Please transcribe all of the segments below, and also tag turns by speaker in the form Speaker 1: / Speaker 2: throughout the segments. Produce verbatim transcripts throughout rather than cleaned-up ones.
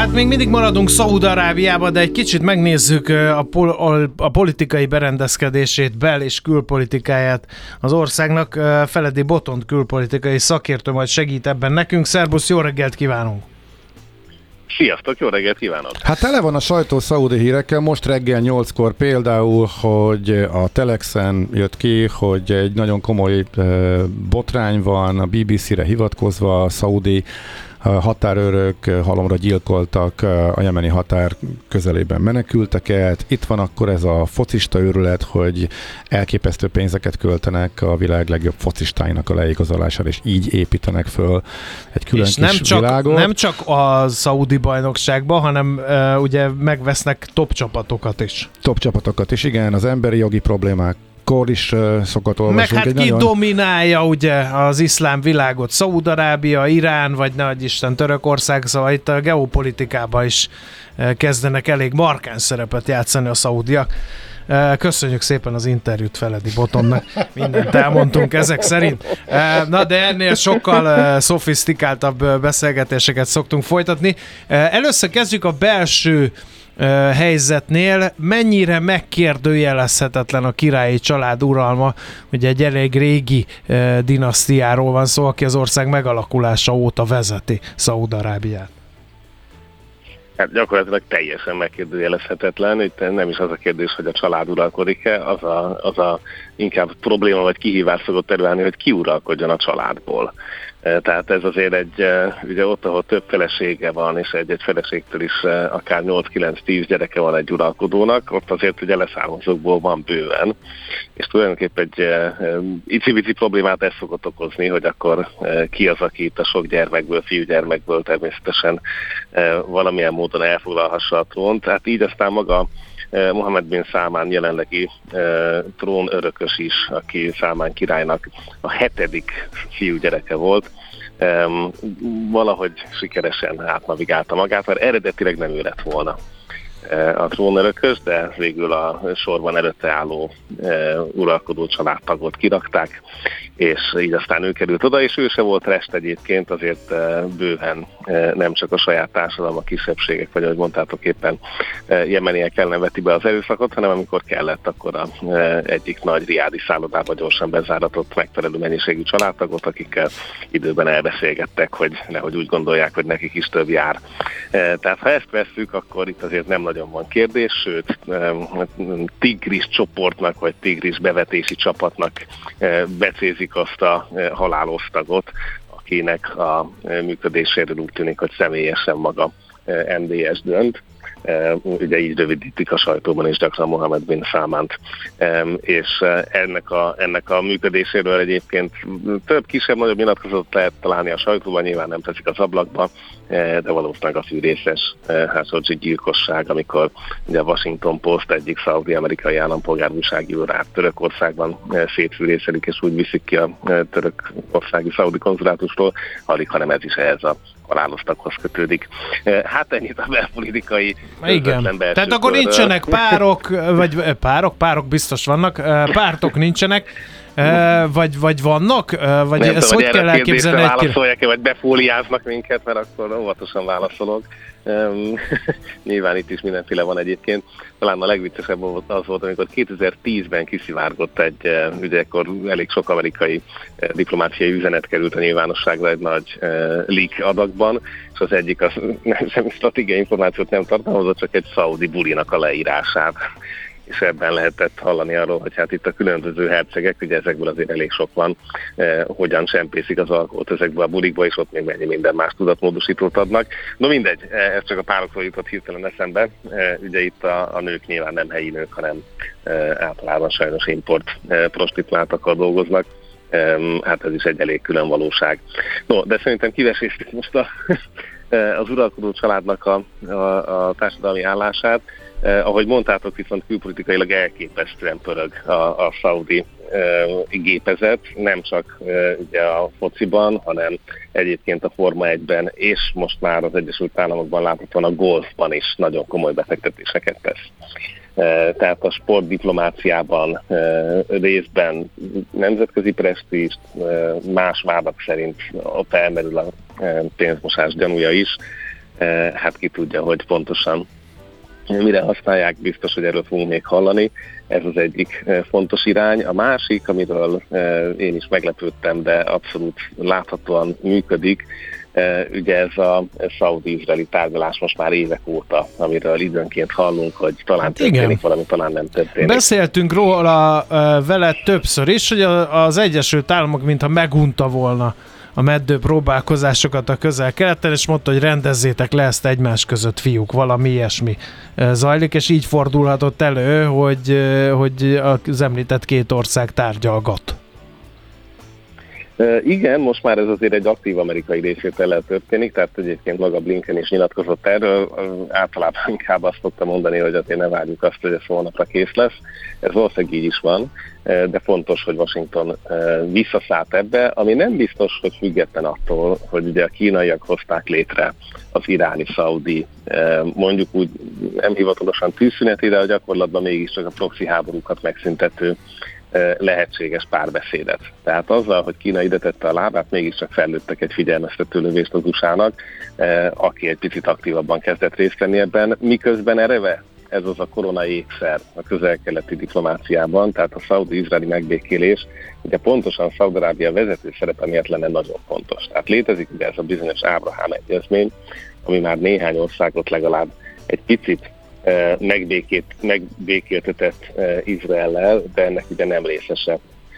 Speaker 1: Hát még mindig maradunk Szaúd-Arábiában, de egy kicsit megnézzük a, pol- a politikai berendezkedését, bel- és külpolitikáját az országnak. Feledi Botond külpolitikai szakértő majd segít ebben nekünk. Szerbusz, jó reggelt kívánunk!
Speaker 2: Sziasztok, jó reggelt kívánok!
Speaker 3: Hát tele van a sajtó szaúdi hírekkel, most reggel nyolckor például, hogy a Telexen jött ki, hogy egy nagyon komoly botrány van, a bé bé cére hivatkozva, a szaúdi határőrök halomra gyilkoltak a jemeni határ közelében menekülteket. Itt van akkor ez a focista őrület, hogy elképesztő pénzeket költenek a világ legjobb focistáinak a leigazolására, és így építenek föl egy külön
Speaker 1: és
Speaker 3: kis
Speaker 1: nem csak,
Speaker 3: világot.
Speaker 1: nem csak a szaúdi bajnokságban, hanem uh, ugye megvesznek top csapatokat is.
Speaker 3: Top csapatokat is, igen, az emberi jogi problémák Kor is uh, szokott olvasni.
Speaker 1: Meg hát ki
Speaker 3: nagyon...
Speaker 1: dominálja ugye az iszlám világot? Szaúd-Arábia, Irán, vagy nagy Isten Törökország, szóval itt a geopolitikában is kezdenek elég markáns szerepet játszani a szaúdiak. Köszönjük szépen az interjút Feledi Botondnak, mindent elmondtunk ezek szerint. Na de ennél sokkal szofisztikáltabb beszélgetéseket szoktunk folytatni. Először kezdjük a belső helyzetnél. Mennyire megkérdőjelezhetetlen a királyi család uralma? Ugye egy elég régi dinasztiáról van szó, aki az ország megalakulása óta vezeti Szaúd-Arábiát.
Speaker 2: Hát gyakorlatilag teljesen megkérdőjelezhetetlen. Itt nem is az a kérdés, hogy a család uralkodik-e, az a, az a inkább probléma vagy kihívás szokott előállni, hogy ki uralkodjon a családból. Tehát ez azért egy, ugye ott, ahol több felesége van, és egy-egy feleségtől is akár nyolc-kilenc-tíz gyereke van egy uralkodónak, ott azért ugye leszármazókból van bőven. És tulajdonképpen egy icipici problémát ez szokott okozni, hogy akkor ki az, aki itt a sok gyermekből, fiúgyermekből természetesen valamilyen módon elfoglalhassa a trónt. Tehát így aztán maga Mohammed bin Salman jelenlegi e, trónörökös is, aki Salman királynak a hetedik fiúgyereke volt, e, valahogy sikeresen átnavigálta magát, mert eredetileg nem ő lett volna e, a trónörökös, de végül a sorban előtte álló e, uralkodó családtagot kirakták, és így aztán ő került oda, és ő se volt rest egyébként, azért e, bőven e, nem csak a saját társadalom, a kisebbségek, vagy ahogy mondtátok éppen e, jemeniek ellen veti be az erőszakot, hanem amikor kellett, akkor a e, egyik nagy riádi szállodába gyorsan bezáratott megfelelő mennyiségű családtagot, akikkel időben elbeszélgettek, hogy nehogy úgy gondolják, hogy nekik is több jár. E, tehát ha ezt vesszük, akkor itt azért nem nagyon van kérdés, sőt e, tigris csoportnak, vagy tigris bevetési csapatnak e, becézik azt a halálosztagot, akinek a működéséről úgy tűnik, hogy személyesen maga em dé es dönt. Ugye így rövidítik a sajtóban is gyakran Mohammed bin Salmant, és ennek a, ennek a működéséről egyébként több kisebb-nagyobb nyilatkozatot lehet találni a sajtóban, nyilván nem teszik az ablakba, de valószínűleg a fűrészes Khashoggi gyilkosság, amikor ugye a Washington Post egyik szaudi-amerikai állampolgár újságíró rá Törökországban szétfűrészelik, és úgy viszik ki a törökországi szaudi konzulátusról, alig, hanem ez is ehhez a halálosztaghoz kötődik. Hát ennyit a belpolitikai.
Speaker 1: Igen, tehát akkor nincsenek párok, vagy párok, párok biztos vannak, pártok nincsenek, vagy, vagy vannak? Vagy
Speaker 2: nem
Speaker 1: ezt
Speaker 2: tudom,
Speaker 1: hogy kell elképzelni?
Speaker 2: Egy válaszolják-e, vagy befóliáznak minket, mert akkor óvatosan válaszolok. Um, nyilván itt is mindenféle van egyébként. Talán a legviccesebb az volt, amikor kétezer-tízben kiszivárgott egy, ugye akkor elég sok amerikai diplomáciai üzenet került a nyilvánosságra egy nagy uh, leak adagban, és az egyik az nem stratégiai információt nem tartalmazott, csak egy szaudi bulinak a leírását. És ebben lehetett hallani arról, hogy hát itt a különböző hercegek, ugye ezekből azért elég sok van, eh, hogyan csempészik az alkoholt ezekbe a bulikba, és ott még mennyi minden más tudatmódosítót adnak. No mindegy, ez csak a párokról jutott hirtelen eszembe. Eh, ugye itt a, a nők nyilván nem helyi nők, hanem eh, általában sajnos import eh, prostituáltakkal dolgoznak. Eh, hát ez is egy elég külön valóság. No, de szerintem kiveséztük most a, az uralkodó családnak a, a, a társadalmi állását. Eh, ahogy mondtátok, viszont külpolitikailag elképesztően pörög a, a szaudi eh, gépezet, nem csak eh, ugye a fociban, hanem egyébként a Forma egyben, és most már az Egyesült Államokban láthatóan a golfban is nagyon komoly befektetéseket tesz. Eh, tehát a sportdiplomáciában eh, részben nemzetközi presztízs, eh, más vádak szerint ott elmerül a eh, pénzmosás gyanúja is. hát ki tudja, hogy pontosan mire használják, biztos, hogy erről fogunk még hallani. Ez az egyik fontos irány. A másik, amiről én is meglepődtem, de abszolút láthatóan működik, ugye ez a szaudi-izraeli tárgyalás most már évek óta, amiről időnként hallunk, hogy talán történik igen. valami, talán nem történik.
Speaker 1: Beszéltünk róla vele többször is, hogy az Egyesült Államok mintha megunta volna a meddő próbálkozásokat a Közel-Keleten, és mondta, hogy rendezzétek le ezt egymás között, fiúk, valami ilyesmi zajlik, és így fordulhatott elő, hogy, hogy az említett két ország tárgyalgat.
Speaker 2: Uh, igen, most már ez azért egy aktív amerikai részvétellel történik, tehát egyébként maga Blinken is nyilatkozott erről, uh, általában inkább azt szokta mondani, hogy azért ne várjuk azt, hogy ez holnapra kész lesz. Ez valószínűleg így is van, uh, de fontos, hogy Washington uh, visszaszállt ebbe, ami nem biztos, hogy független attól, hogy ugye a kínaiak hozták létre az iráni-szaudi, uh, mondjuk úgy nem hivatalosan tűzszüneti, de a gyakorlatban mégiscsak a proxy háborúkat megszüntető lehetséges párbeszédet. Tehát azzal, hogy Kína ide tette a lábát, mégiscsak fellőttek egy figyelmeztető lövést az u es á-nak, aki egy picit aktívabban kezdett részt venni ebben, miközben ereve ez az a korona ékszer a közel-keleti diplomáciában, tehát a szaudi-izraeli megbékélés, ugye pontosan Szaúd-Arábia vezető szerepe miatt lenne nagyon fontos. Tehát létezik ugye ez a bizonyos Ábrahám egyezmény, ami már néhány országot legalább egy picit megbékét, megbékéltetett Izraellel, de ennek ugye nem részese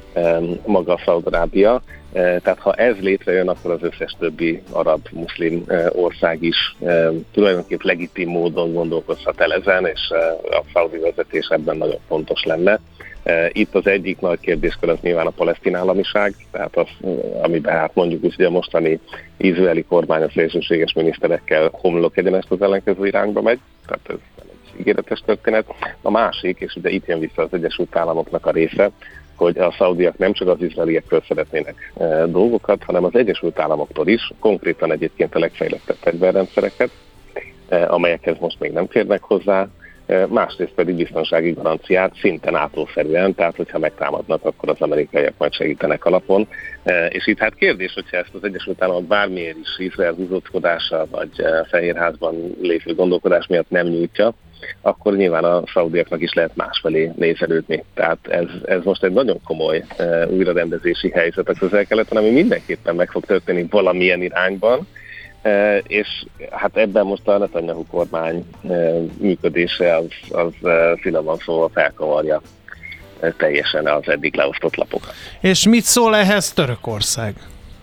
Speaker 2: maga a Szaúd-Arábia. Tehát ha ez létrejön, akkor az összes többi arab muszlim ország is tulajdonképpen legitim módon gondolkozhat el ezen, és a szaudi vezetés ebben nagyon fontos lenne. Itt az egyik nagy kérdéskör az nyilván a palesztin államiság, tehát az, amiben hát mondjuk is, hogy a mostani izraeli kormány a szélsőséges miniszterekkel homlok egyenest az ellenkező irányba megy, tehát ez ígéretes történet. A másik, és ugye itt jön vissza az Egyesült Államoknak a része, hogy a szaudiak nem csak az izraeliekről szeretnének e, dolgokat, hanem az Egyesült Államoktól is, konkrétan egyébként a legfejlettebb fegyverrendszereket, e, amelyekhez most még nem férnek hozzá, e, másrészt pedig biztonsági garanciát szinte NATO-szerűen, tehát hogyha megtámadnak, akkor az amerikaiak majd segítenek alapon. E, és itt hát kérdés, hogyha ezt az Egyesült Államok bármiért is Izrael húzódkodása, vagy e, Fehérházban lévő gondolkodás miatt nem nyújtja, akkor nyilván a szaudiaknak is lehet másfelé nézelődni. Tehát ez, ez most egy nagyon komoly uh, újrarendezési helyzet a Közel-Keleten, ami mindenképpen meg fog történni valamilyen irányban, uh, és hát ebben most a Netanyahu kormány uh, működése az, az uh, finoman szóval felkavarja uh, teljesen az eddig leosztott lapokat.
Speaker 1: És mit szól ehhez Törökország?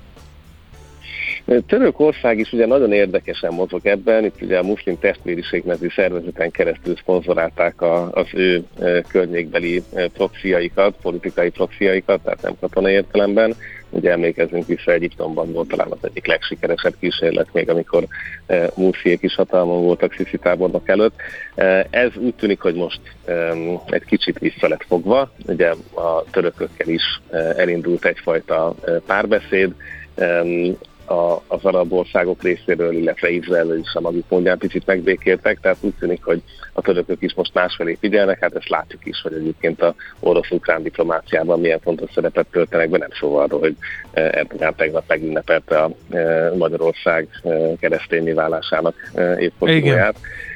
Speaker 2: Törökország is ugye nagyon érdekesen mozog ebben, itt ugye a Muszlim Testvériség nevű szervezeten keresztül szponzorálták a, az ő e, környékbeli e, proxiaikat, politikai proxiaikat, tehát nem katonai értelemben. Ugye emlékezzünk vissza, Egyiptomban volt talán az egyik legsikeresebb kísérlet, még amikor e, Mursiék is hatalmon voltak Sziszi tábornok előtt. E, ez úgy tűnik, hogy most e, egy kicsit vissza lett fogva, ugye a törökökkel is e, elindult egyfajta e, párbeszéd, e, A, az arab országok részéről, illetve Izrael is a maguk mondján picit megbékéltek, tehát úgy tűnik, hogy a törökök is most másfelé figyelnek, hát ezt látjuk is, hogy egyébként a orosz-ukrán diplomáciában milyen fontos szerepet töltenek be, nem szóval arról, hogy Erdogan tegnap megünnepelte a Magyarország keresztényi válásának évfordulóját.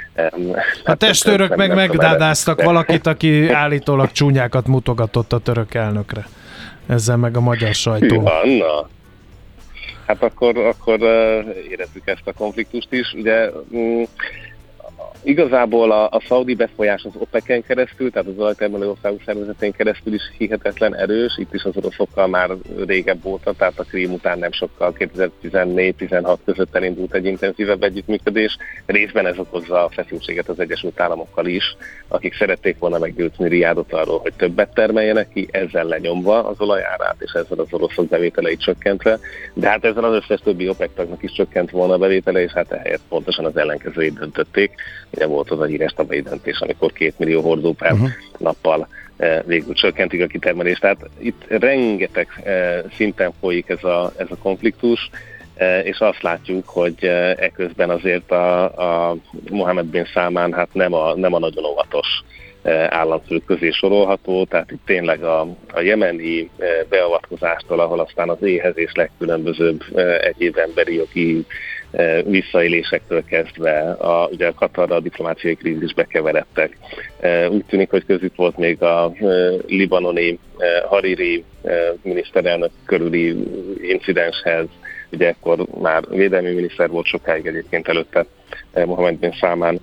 Speaker 1: A testőrök meg megdádáztak valakit, aki állítólag csúnyákat mutogatott a török elnökre. Ezzel meg a magyar sajtó.
Speaker 2: Anna. Hát akkor, akkor érezzük ezt a konfliktust is. Ugye mm, igazából a, a szaudi befolyás az OPEC-en keresztül, tehát az olajtermelő országok szervezetén keresztül is hihetetlen erős. Itt is az oroszokkal már régebb óta, tehát a Krím után nem sokkal, kétezer-tizennégy-tizenhat között elindult egy intenzívebb együttműködés. Részben ez okozza a feszültséget az Egyesült Államokkal is, akik szerették volna meggyőzni Riádot arról, hogy többet termeljenek ki, ezzel lenyomva az olajárát, és ezzel az oroszok bevételeit csökkentve. De hát ezzel az összes többi OPEC tagnak is csökkent volna a bevétele, és hát ehelyett pontosan az ellenkezőjét döntötték. Ugye volt az a híres tavalyi döntés, amikor két millió hordó per uh-huh. nappal e, végül csökkentik a kitermelést. Tehát itt rengeteg e, szinten folyik ez a, ez a konfliktus, e, és azt látjuk, hogy e, eközben azért a, a Mohammed bin Salman hát nem a, nem a nagyon óvatos e, államfő közé sorolható, tehát itt tényleg a, a jemeni e, beavatkozástól, ahol aztán az éhezés legkülönbözőbb e, egyéb emberi jogi visszaélésektől kezdve, a, ugye a Katarra a diplomáciai krízisbe keveredtek. Úgy tűnik, hogy közük volt még a libanoni Hariri miniszterelnök körüli incidenshez, ugye ekkor már védelmi miniszter volt sokáig egyébként előtte Mohammed bin Salman,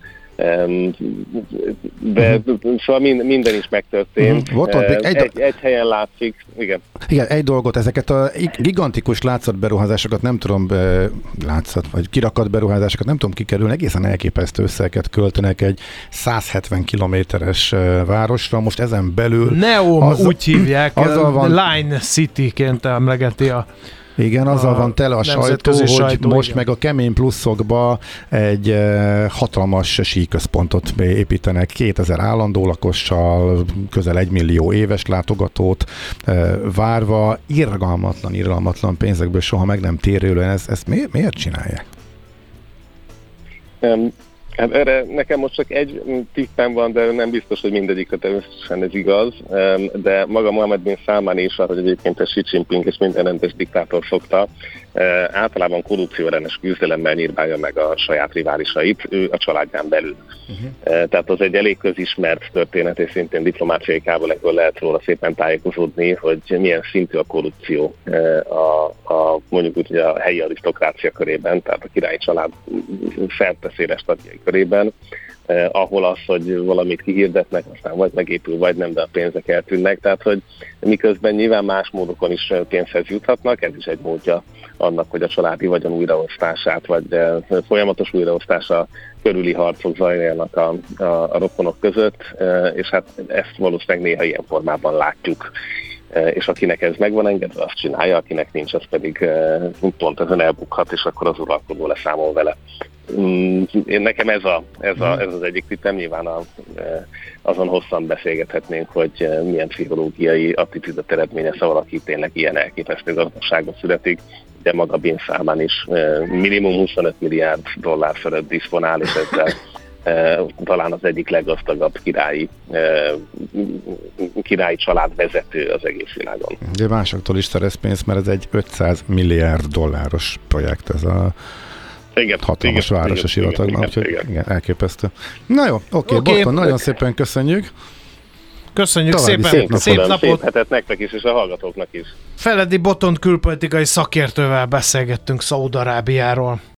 Speaker 2: de uh-huh. szóval minden is megtörtént.
Speaker 3: Uh-huh. Egy,
Speaker 2: egy, egy, egy helyen látszik, igen.
Speaker 3: Igen, egy dolgot, ezeket a gigantikus látszatberuházásokat nem tudom, látszat, vagy kirakat beruházásokat nem tudom kikerülni, egészen elképesztő összeget költenek egy száz hetven kilométeres városra, most ezen belül...
Speaker 1: Neom az, úgy hívják,
Speaker 3: van,
Speaker 1: Line City-ként emlegeti a
Speaker 3: igen, azzal
Speaker 1: a
Speaker 3: van tele a sajtó, hogy
Speaker 1: sajtó,
Speaker 3: most
Speaker 1: igen.
Speaker 3: meg a kemény pluszokba egy eh, hatalmas síközpontot építenek, kétezer állandó lakossal, közel egy millió éves látogatót eh, várva, irgalmatlan, irgalmatlan pénzekből soha meg nem térülően. Ezt, ezt miért, miért csinálják?
Speaker 2: Um. Hát erre nekem most csak egy tippem van, de nem biztos, hogy mindegyikre természetesen ez igaz, de maga Mohammed bin Salman is, ahogy egyébként a Xi Jinping és minden rendes diktátor szokta, általában korrupcióellenes küzdelemmel nyírbálja meg a saját riválisait, ő a családján belül. Uh-huh. Tehát az egy elég közismert történet, és szintén diplomáciai kábelekből lehet róla szépen tájékozódni, hogy milyen szintű a korrupció a, a mondjuk úgy, hogy a helyi arisztokrácia körében, tehát a királyi család felteszéles tagjai körében, eh, ahol az, hogy valamit kihirdetnek, aztán vagy megépül, vagy nem, de a pénzek eltűnnek. Tehát, hogy miközben nyilván más módokon is pénzhez juthatnak, ez is egy módja annak, hogy a családi vagyon újraosztását, vagy eh, folyamatos újraosztása körüli harcok zajlanak a, a, a rokonok között, eh, és hát ezt valószínűleg néha ilyen formában látjuk. És akinek ez megvan engedve, azt csinálja, akinek nincs, az pedig pont ezen elbukhat, és akkor az uralkodó leszámol vele. Én nekem ez, a, ez, a, ez az egyik tippem, nyilván a, azon hosszan beszélgethetnénk, hogy milyen pszichológiai attitűdöt eredményez, ha valaki tényleg ilyen elképesztő gazdaságot születik, de maga Bin Salman is minimum huszonöt milliárd dollár fölött diszponál, és ezzel talán az egyik leggazdagabb királyi, királyi család vezető az egész világon.
Speaker 3: De másoktól is szerez pénzt, mert ez egy ötszáz milliárd dolláros projekt, ez a igen, hatalmas igen, város a sivatagban, úgyhogy igen. igen, elképesztő. Na jó, oké, okay, Botton, nagyon szépen köszönjük.
Speaker 1: Köszönjük szépen,
Speaker 2: szép, napot.
Speaker 1: szép napot.
Speaker 2: Szép hetet nektek is, és a hallgatóknak is.
Speaker 1: Feledi Botton külpolitikai szakértővel beszélgettünk Szaúd-Arábiáról.